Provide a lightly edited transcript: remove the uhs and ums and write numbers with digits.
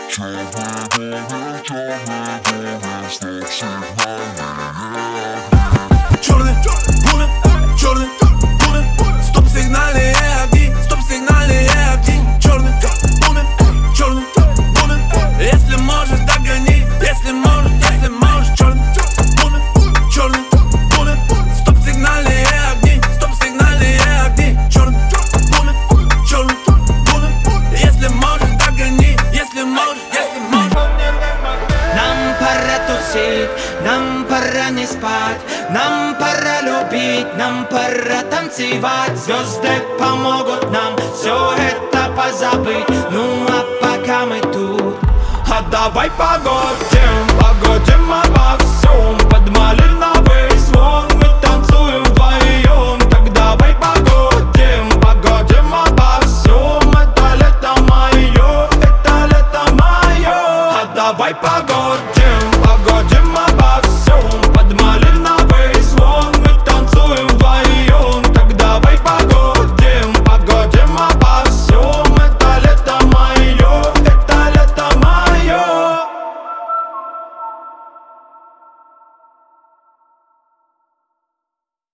Черный бумер, черный бумер, стоп-сигнальные огни, стоп-сигнальные огни. Черный бумер, черный бумер, если можешь, догони, если можешь, если можешь. Черный бумер, черный бумер, стоп-сигнальные огни, стоп-сигнальные огни. Черный бумер, если можешь, догони, если можешь, если можешь. Нам пора тусить, нам пора не спать, нам пора любить, нам пора танцевать. Звезды помогут нам все это позабыть. Ну а пока мы тут, а давай